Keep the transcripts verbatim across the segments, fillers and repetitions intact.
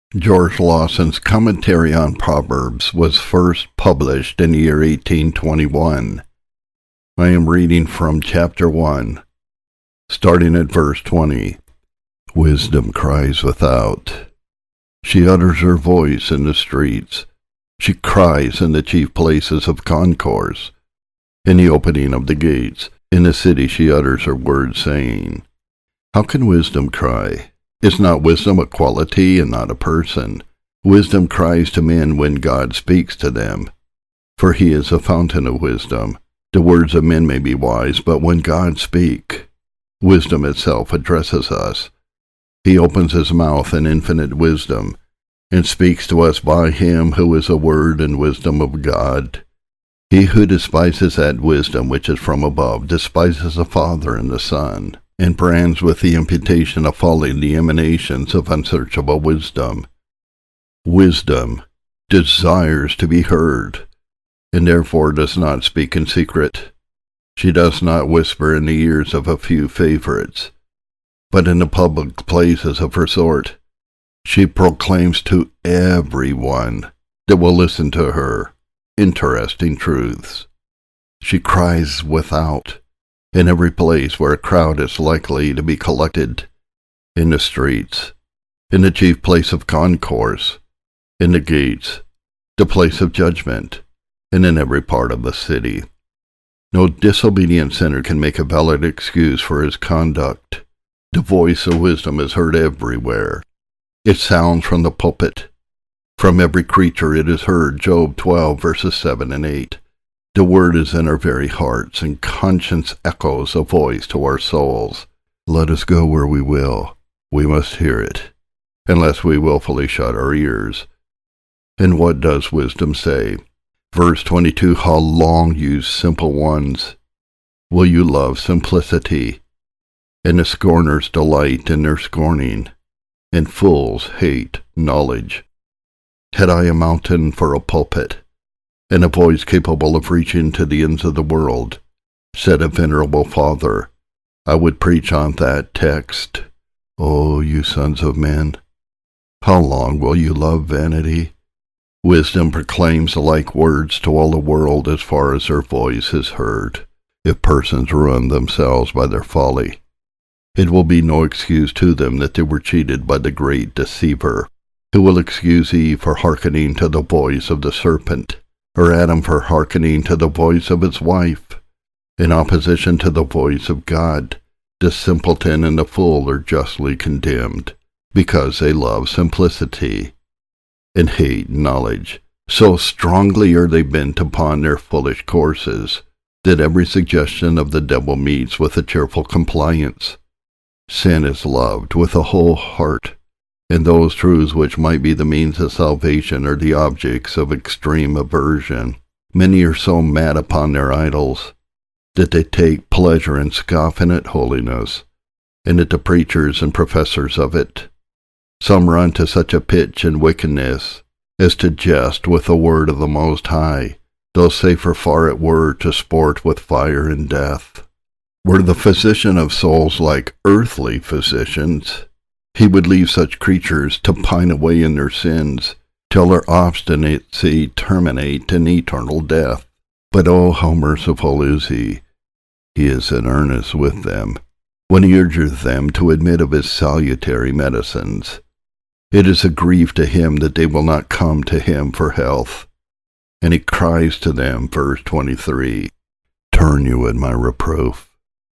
George Lawson's Commentary on Proverbs was first published in the year eighteen twenty-one. I am reading from chapter one, starting at verse twenty. Wisdom cries without. She utters her voice in the streets. She cries in the chief places of concourse. In the opening of the gates, in the city she utters her words, saying, How can wisdom cry? Is not wisdom a quality and not a person? Wisdom cries to men when God speaks to them. For he is a fountain of wisdom. The words of men may be wise, but when God speaks, wisdom itself addresses us. He opens his mouth in infinite wisdom, and speaks to us by him who is a word and wisdom of God. He who despises that wisdom which is from above despises the Father and the Son, and brands with the imputation of folly the emanations of unsearchable wisdom. Wisdom desires to be heard, and therefore does not speak in secret. She does not whisper in the ears of a few favorites, but in the public places of her sort. She proclaims to everyone that will listen to her interesting truths. She cries without, in every place where a crowd is likely to be collected, in the streets, in the chief place of concourse, in the gates, the place of judgment, and in every part of the city. No disobedient sinner can make a valid excuse for his conduct. The voice of wisdom is heard everywhere. It sounds from the pulpit. From every creature it is heard, Job twelve, verses seven and eight. The word is in our very hearts, and conscience echoes a voice to our souls. Let us go where we will, we must hear it, unless we willfully shut our ears. And what does wisdom say? Verse twenty-two, How long, you simple ones, will you love simplicity? And the scorners delight in their scorning, and fools hate knowledge. Had I a mountain for a pulpit, and a voice capable of reaching to the ends of the world, said a venerable father, I would preach on that text. O you sons of men, how long will you love vanity? Wisdom proclaims the like words to all the world as far as her voice is heard. If persons ruin themselves by their folly, it will be no excuse to them that they were cheated by the great deceiver. Who will excuse Eve for hearkening to the voice of the serpent, or Adam for hearkening to the voice of his wife, in opposition to the voice of God? The simpleton and the fool are justly condemned, because they love simplicity and hate knowledge. So strongly are they bent upon their foolish courses, that every suggestion of the devil meets with a cheerful compliance. Sin is loved with a whole heart, and those truths which might be the means of salvation are the objects of extreme aversion. Many are so mad upon their idols that they take pleasure in scoffing at holiness, and at the preachers and professors of it. Some run to such a pitch in wickedness as to jest with the word of the Most High, though safer far it were to sport with fire and death. Were the physician of souls like earthly physicians, he would leave such creatures to pine away in their sins, till their obstinacy terminate in eternal death. But oh, how merciful is he! He is in earnest with them, when he urges them to admit of his salutary medicines. It is a grief to him that they will not come to him for health. And he cries to them, verse twenty-three, Turn you at my reproof.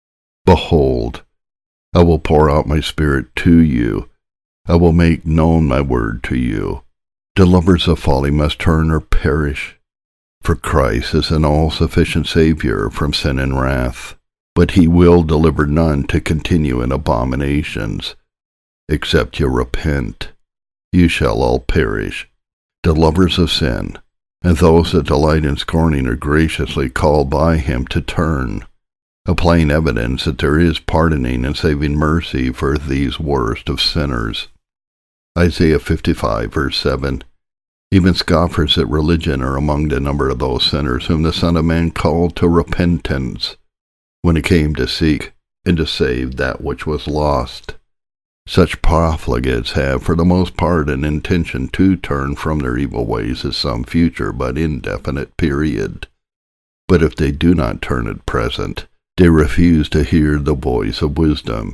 Behold, I will pour out my spirit to you. I will make known my word to you. The lovers of folly must turn or perish. For Christ is an all-sufficient Savior from sin and wrath, but he will deliver none to continue in abominations. Except you repent, you shall all perish. The lovers of sin, and those that delight in scorning, are graciously called by him to turn, a plain evidence that there is pardoning and saving mercy for these worst of sinners. Isaiah fifty-five, verse seven, Even scoffers at religion are among the number of those sinners whom the Son of Man called to repentance, when he came to seek and to save that which was lost. Such profligates have, for the most part, an intention to turn from their evil ways at some future but indefinite period. But if they do not turn at present, they refuse to hear the voice of wisdom.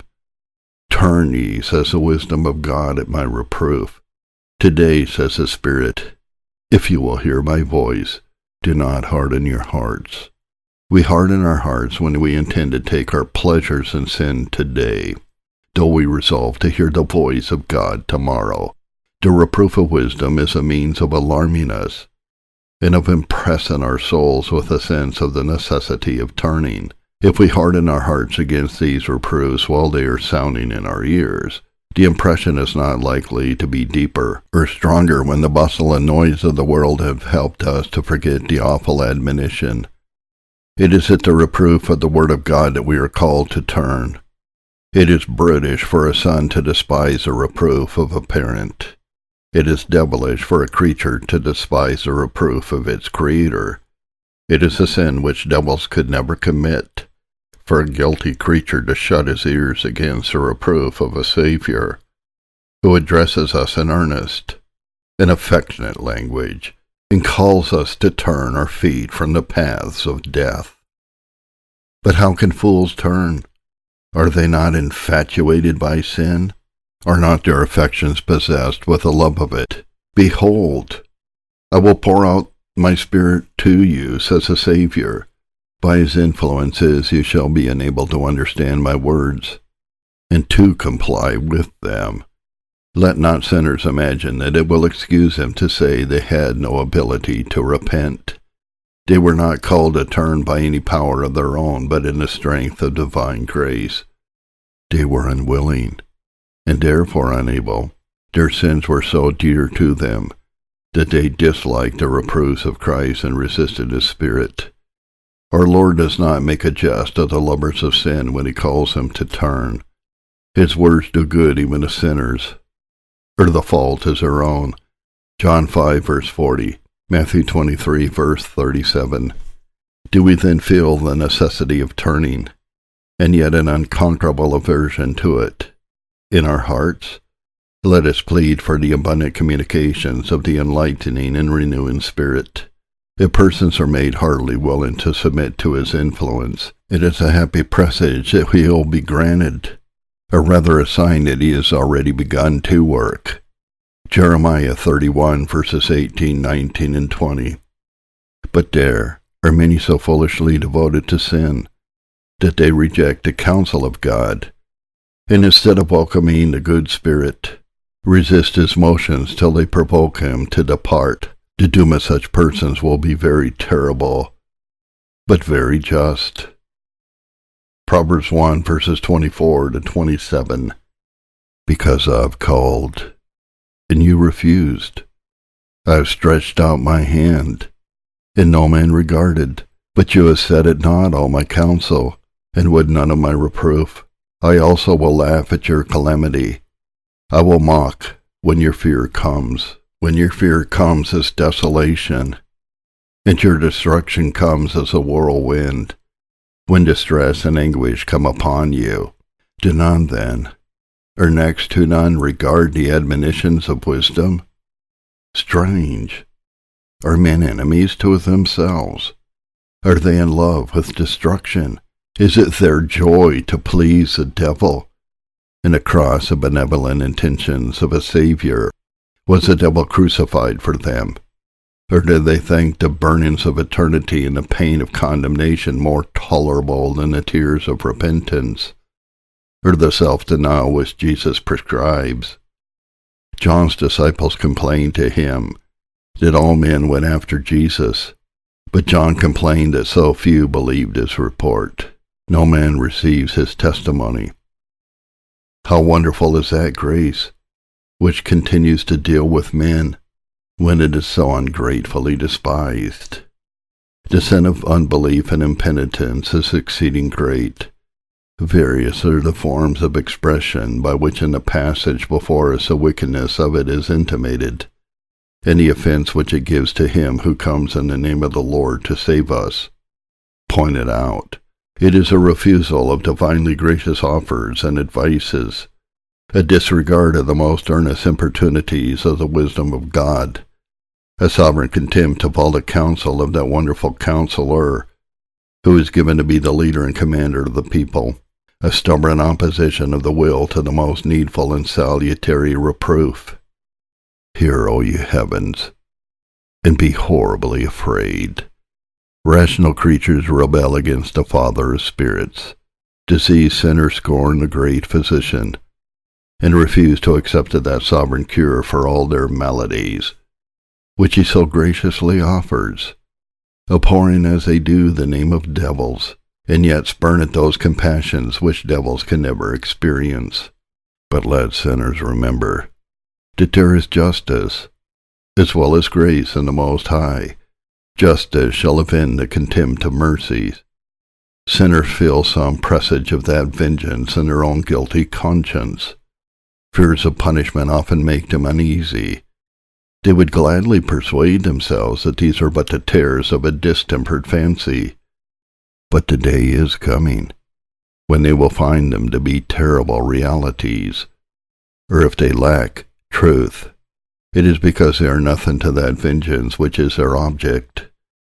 Turn ye, says the wisdom of God, at my reproof. Today, says the Spirit, if you will hear my voice, do not harden your hearts. We harden our hearts when we intend to take our pleasures in sin today, though we resolve to hear the voice of God tomorrow. The reproof of wisdom is a means of alarming us, and of impressing our souls with a sense of the necessity of turning. If we harden our hearts against these reproofs while they are sounding in our ears, the impression is not likely to be deeper or stronger when the bustle and noise of the world have helped us to forget the awful admonition. It is at the reproof of the Word of God that we are called to turn. It is brutish for a son to despise a reproof of a parent. It is devilish for a creature to despise the reproof of its Creator. It is a sin which devils could never commit, for a guilty creature to shut his ears against the reproof of a Savior, who addresses us in earnest and affectionate language, and calls us to turn our feet from the paths of death. But how can fools turn? Are they not infatuated by sin? Are not their affections possessed with the love of it? Behold, I will pour out my Spirit to you, says the Savior. By his influences you shall be enabled to understand my words, and to comply with them. Let not sinners imagine that it will excuse them to say they had no ability to repent. They were not called to turn by any power of their own, but in the strength of divine grace. They were unwilling, and therefore unable. Their sins were so dear to them that they disliked the reproofs of Christ and resisted his Spirit. Our Lord does not make a jest of the lovers of sin when he calls them to turn. His words do good even to sinners, or the fault is their own. John five, verse forty, Matthew twenty-three, verse thirty-seven. Do we then feel the necessity of turning, and yet an unconquerable aversion to it? In our hearts, let us plead for the abundant communications of the enlightening and renewing Spirit. If persons are made heartily willing to submit to his influence, it is a happy presage that he will be granted, or rather a sign that he has already begun to work. Jeremiah thirty-one, verses eighteen, nineteen, and twenty. But there are many so foolishly devoted to sin that they reject the counsel of God, and instead of welcoming the good Spirit, resist his motions till they provoke him to depart. The doom of such persons will be very terrible, but very just. Proverbs one, verses twenty-four to twenty-seven. Because I have called, and you refused. I have stretched out my hand, and no man regarded. But you have set at naught all my counsel, and would none of my reproof. I also will laugh at your calamity. I will mock when your fear comes. When your fear comes as desolation, and your destruction comes as a whirlwind, when distress and anguish come upon you, do none then, or next to none, regard the admonitions of wisdom? Strange! Are men enemies to themselves? Are they in love with destruction? Is it their joy to please the devil? In the cross of benevolent intentions of a Savior, was the devil crucified for them? Or did they think the burnings of eternity and the pain of condemnation more tolerable than the tears of repentance, or the self-denial which Jesus prescribes? John's disciples complained to him that all men went after Jesus, but John complained that so few believed his report. No man receives his testimony. How wonderful is that grace, which continues to deal with men when it is so ungratefully despised. The sin of unbelief and impenitence is exceeding great. Various are the forms of expression by which in the passage before us the wickedness of it is intimated, and the offense which it gives to him who comes in the name of the Lord to save us pointed out. It is a refusal of divinely gracious offers and advices, a disregard of the most earnest importunities of the wisdom of God, a sovereign contempt of all the counsel of that wonderful counselor who is given to be the leader and commander of the people, a stubborn opposition of the will to the most needful and salutary reproof. Hear, O ye heavens, and be horribly afraid. Rational creatures rebel against the Father of spirits. Diseased sinners scorn the great physician, and refuse to accept that sovereign cure for all their maladies, which he so graciously offers, abhorring as they do the name of devils, and yet spurn at those compassions which devils can never experience. But let sinners remember that there is justice, as well as grace in the Most High. Justice shall avenge the contempt of mercies. Sinners feel some presage of that vengeance in their own guilty conscience. Fears of punishment often make them uneasy. They would gladly persuade themselves that these are but the terrors of a distempered fancy. But the day is coming when they will find them to be terrible realities. Or if they lack truth, it is because they are nothing to that vengeance which is their object.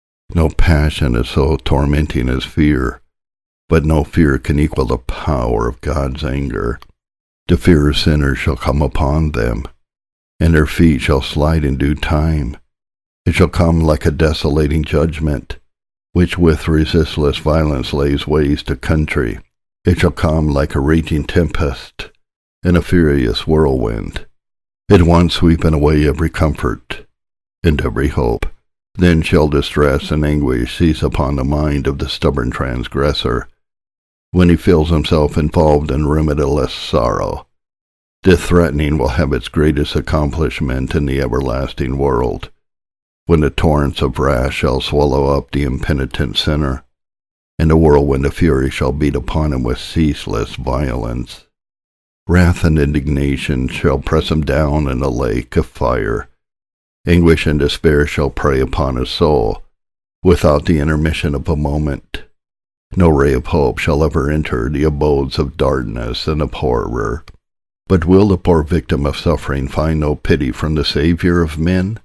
No passion is so tormenting as fear, but no fear can equal the power of God's anger. The fear of sinners shall come upon them, and their feet shall slide in due time. It shall come like a desolating judgment, which with resistless violence lays waste to country. It shall come like a raging tempest and a furious whirlwind, at once sweeping away every comfort and every hope. Then shall distress and anguish seize upon the mind of the stubborn transgressor, when he feels himself involved in remediless sorrow. The threatening will have its greatest accomplishment in the everlasting world, when the torrents of wrath shall swallow up the impenitent sinner, and the whirlwind of fury shall beat upon him with ceaseless violence. Wrath and indignation shall press him down in a lake of fire. Anguish and despair shall prey upon his soul, without the intermission of a moment. No ray of hope shall ever enter the abodes of darkness and of horror. But will the poor victim of suffering find no pity from the Savior of men?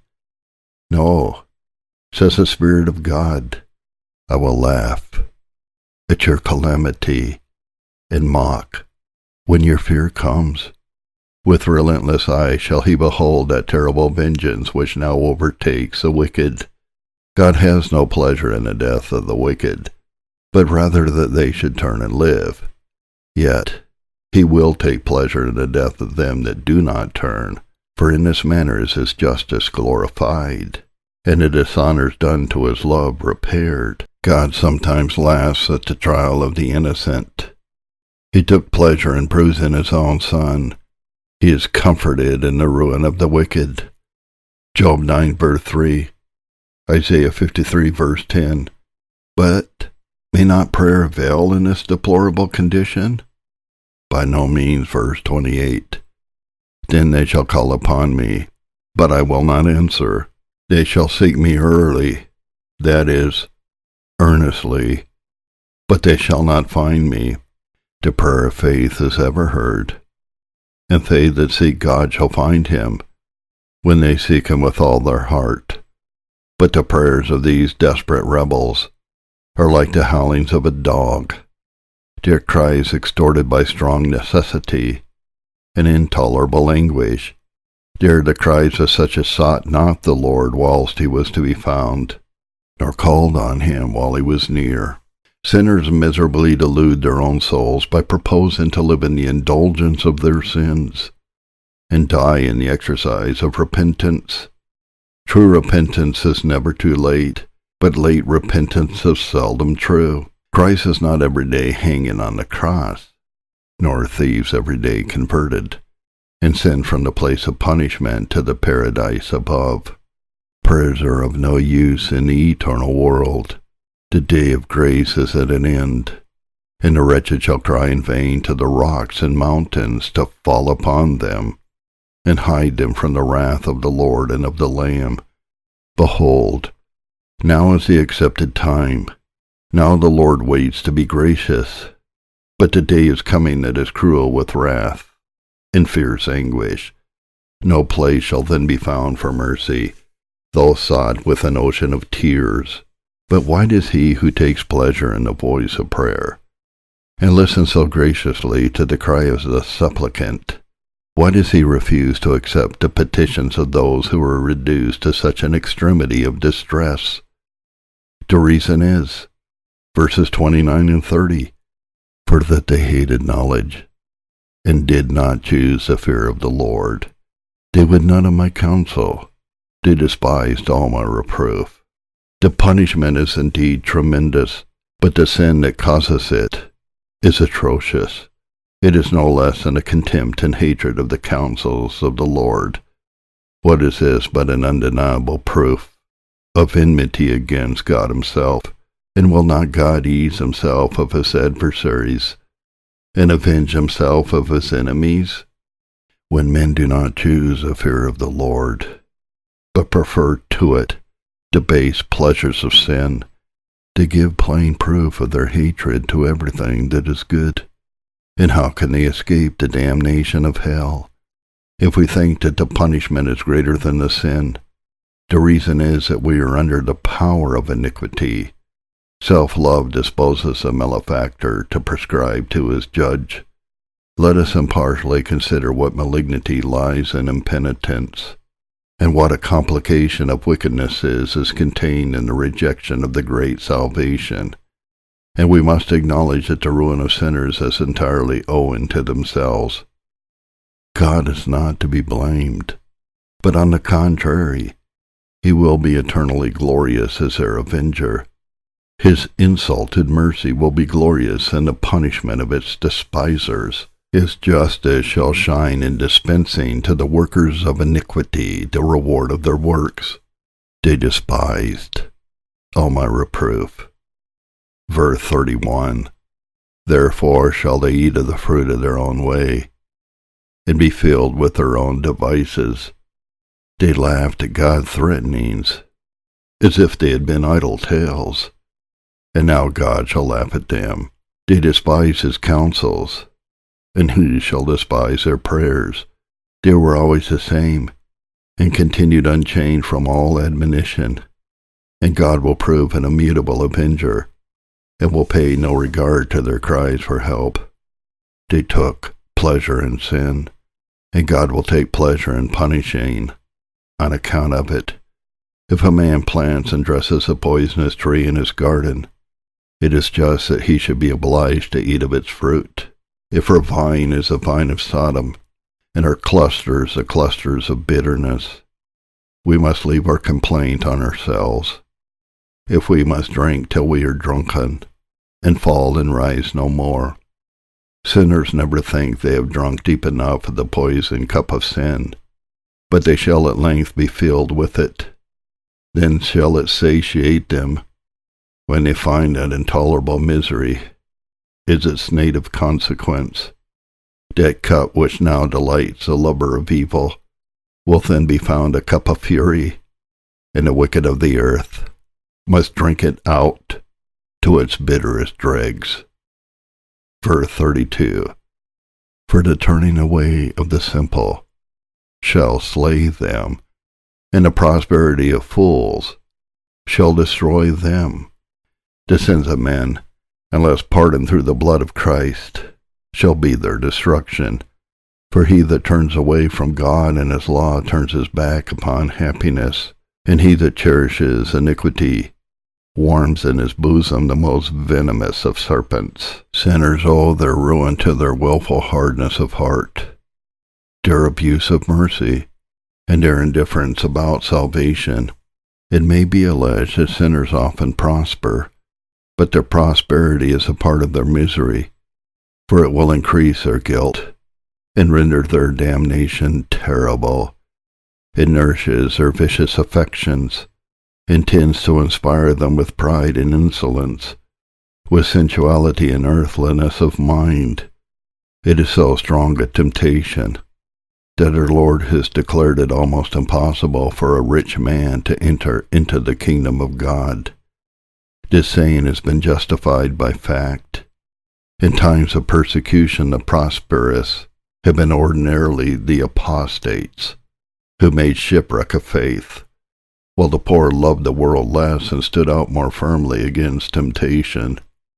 No, says the Spirit of God, I will laugh at your calamity and mock when your fear comes. With relentless eye shall he behold that terrible vengeance which now overtakes the wicked. God has no pleasure in the death of the wicked, but rather that they should turn and live. Yet he will take pleasure in the death of them that do not turn, for in this manner is his justice glorified, and the dishonors done to his love repaired. God sometimes laughs at the trial of the innocent. He took pleasure in bruising his own Son. He is comforted in the ruin of the wicked. Job nine, verse three, Isaiah fifty-three, verse ten. But may not prayer avail in this deplorable condition? By no means, verse twenty-eight. Then they shall call upon me, but I will not answer. They shall seek me early, that is, earnestly, but they shall not find me. The prayer of faith is ever heard, and they that seek God shall find him, when they seek him with all their heart. But the prayers of these desperate rebels are like the howlings of a dog. Their cries extorted by strong necessity and intolerable anguish. They are the cries of such as sought not the Lord whilst he was to be found, nor called on him while he was near. Sinners miserably delude their own souls by proposing to live in the indulgence of their sins, and die in the exercise of repentance. True repentance is never too late, but late repentance is seldom true. Christ is not every day hanging on the cross, nor are thieves every day converted, and sent from the place of punishment to the paradise above. Prayers are of no use in the eternal world. The day of grace is at an end, and the wretched shall cry in vain to the rocks and mountains to fall upon them, and hide them from the wrath of the Lord and of the Lamb. Behold, now is the accepted time. Now the Lord waits to be gracious, but the day is coming that is cruel with wrath. in fierce anguish. No place shall then be found for mercy, though sought with an ocean of tears. But why does he who takes pleasure in the voice of prayer, and listens so graciously to the cry of the supplicant, why does he refuse to accept the petitions of those who are reduced to such an extremity of distress? The reason is, verses twenty-nine and thirty, for that they hated knowledge, and did not choose the fear of the Lord. They would none of my counsel. They despised all my reproof. The punishment is indeed tremendous, but the sin that causes it is atrocious. It is no less than a contempt and hatred of the counsels of the Lord. What is this but an undeniable proof of enmity against God himself? And will not God ease himself of his adversaries, and avenge himself of his enemies? When men do not choose the fear of the Lord, but prefer to it the base pleasures of sin, they give plain proof of their hatred to everything that is good. And how can they escape the damnation of hell? If we think that the punishment is greater than the sin, the reason is that we are under the power of iniquity. Self-love disposes a malefactor to prescribe to his judge. Let us impartially consider what malignity lies in impenitence, and what a complication of wickedness is, is contained in the rejection of the great salvation. And we must acknowledge that the ruin of sinners is entirely owing to themselves. God is not to be blamed, but on the contrary, he will be eternally glorious as their avenger. His insulted mercy will be glorious in the punishment of its despisers. His justice shall shine in dispensing to the workers of iniquity the reward of their works. They despised all my reproof. Verse thirty-one, therefore shall they eat of the fruit of their own way, and be filled with their own devices. They laughed at God's threatenings, as if they had been idle tales, and now God shall laugh at them. They despise his counsels, and who shall despise their prayers? They were always the same, and continued unchanged from all admonition, and God will prove an immutable avenger, and will pay no regard to their cries for help. They took pleasure in sin, and God will take pleasure in punishing on account of it. If a man plants and dresses a poisonous tree in his garden, it is just that he should be obliged to eat of its fruit. If our vine is a vine of Sodom, and our clusters the clusters of bitterness, we must leave our complaint on ourselves. If we must drink till we are drunken, and fall and rise no more. Sinners never think they have drunk deep enough of the poison cup of sin, but they shall at length be filled with it. Then shall it satiate them, when they find that intolerable misery is its native consequence. That cup which now delights the lover of evil will then be found a cup of fury, and the wicked of the earth must drink it out to its bitterest dregs. Verse thirty-two, for the turning away of the simple shall slay them, and the prosperity of fools shall destroy them. The sins of men, unless pardoned through the blood of Christ, shall be their destruction. For he that turns away from God and his law turns his back upon happiness, and he that cherishes iniquity warms in his bosom the most venomous of serpents. Sinners owe their ruin to their wilful hardness of heart, their abuse of mercy, and their indifference about salvation. It may be alleged that sinners often prosper, but their prosperity is a part of their misery, for it will increase their guilt and render their damnation terrible. It nourishes their vicious affections, and tends to inspire them with pride and insolence, with sensuality and earthliness of mind. It is so strong a temptation that our Lord has declared it almost impossible for a rich man to enter into the kingdom of God. This saying has been justified by fact. In times of persecution, the prosperous have been ordinarily the apostates, who made shipwreck of faith, while the poor loved the world less and stood out more firmly against temptation.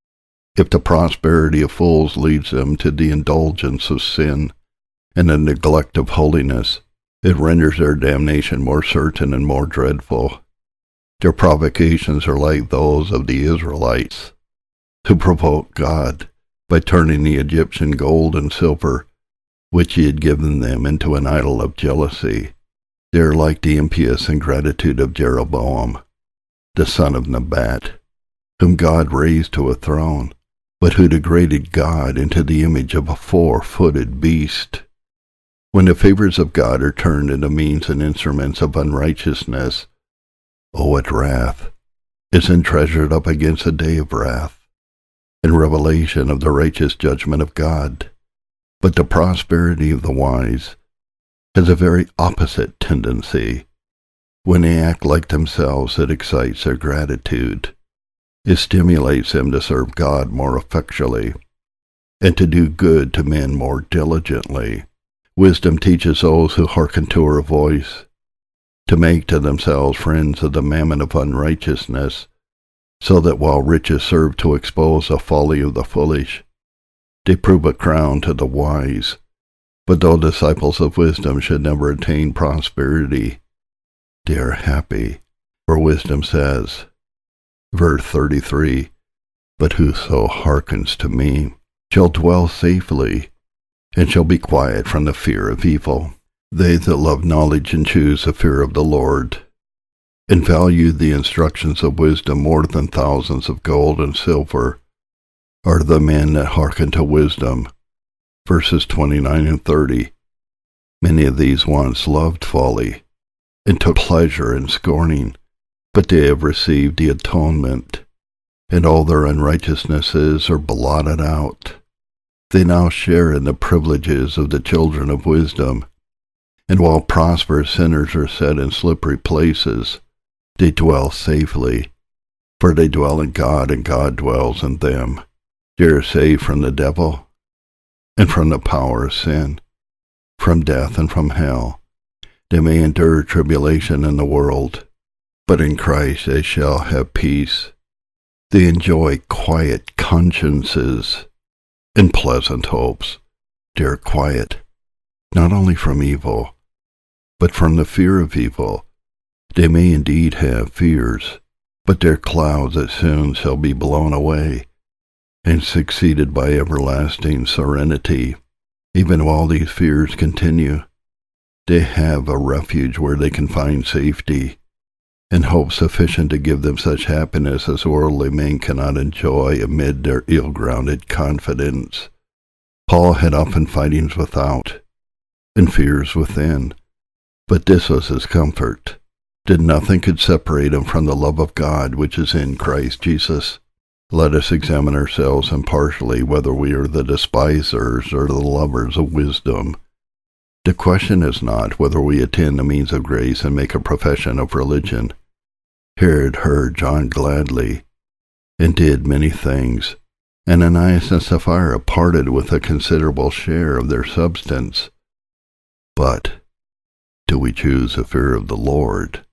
If the prosperity of fools leads them to the indulgence of sin and the neglect of holiness, it renders their damnation more certain and more dreadful. Their provocations are like those of the Israelites, who provoked God by turning the Egyptian gold and silver, which he had given them, into an idol of jealousy. They are like the impious ingratitude of Jeroboam, the son of Nebat, whom God raised to a throne, but who degraded God into the image of a four-footed beast. When the favors of God are turned into means and instruments of unrighteousness, oh, what wrath is then treasured up against a day of wrath, and revelation of the righteous judgment of God. But the prosperity of the wise has a very opposite tendency. When they act like themselves, it excites their gratitude. It stimulates them to serve God more effectually, and to do good to men more diligently. Wisdom teaches those who hearken to her voice to make to themselves friends of the mammon of unrighteousness, so that while riches serve to expose the folly of the foolish, they prove a crown to the wise. But though disciples of wisdom should never attain prosperity, they are happy. For wisdom says, verse thirty-three, "But whoso hearkens to me shall dwell safely, and shall be quiet from the fear of evil." They that love knowledge and choose the fear of the Lord, and value the instructions of wisdom more than thousands of gold and silver, are the men that hearken to wisdom. Verses twenty-nine and thirty. Many of these once loved folly, and took pleasure in scorning, but they have received the atonement, and all their unrighteousnesses are blotted out. They now share in the privileges of the children of wisdom, and while prosperous sinners are set in slippery places, they dwell safely, for they dwell in God, and God dwells in them. They are saved from the devil, and from the power of sin, from death and from hell. They may endure tribulation in the world, but in Christ they shall have peace. They enjoy quiet consciences and pleasant hopes. They are quiet, not only from evil, but from the fear of evil. They may indeed have fears, but they're clouds that soon shall be blown away, and succeeded by everlasting serenity. Even while these fears continue, they have a refuge where they can find safety, and hope sufficient to give them such happiness as worldly men cannot enjoy amid their ill-grounded confidence. Paul had often fightings without, and fears within, but this was his comfort, that nothing could separate him from the love of God which is in Christ Jesus. Let us examine ourselves impartially whether we are the despisers or the lovers of wisdom. The question is not whether we attend the means of grace and make a profession of religion. Herod heard John gladly, and did many things. Ananias and Sapphira parted with a considerable share of their substance. But do we choose the fear of the Lord?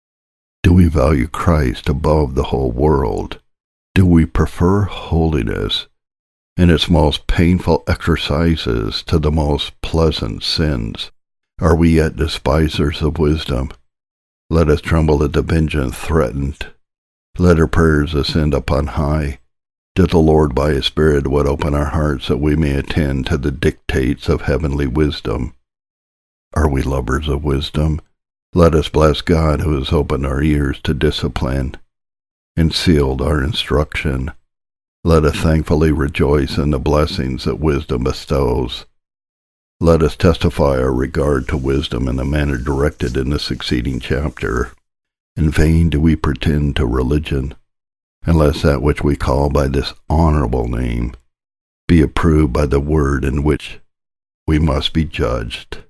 Do we value Christ above the whole world? Do we prefer holiness and its most painful exercises to the most pleasant sins? Are we yet despisers of wisdom? Let us tremble at the vengeance threatened. Let our prayers ascend upon high, that the Lord by his Spirit would open our hearts that we may attend to the dictates of heavenly wisdom. Are we lovers of wisdom? Let us bless God who has opened our ears to discipline and sealed our instruction. Let us thankfully rejoice in the blessings that wisdom bestows. Let us testify our regard to wisdom in the manner directed in the succeeding chapter. In vain do we pretend to religion, unless that which we call by this honorable name be approved by the word in which we must be judged.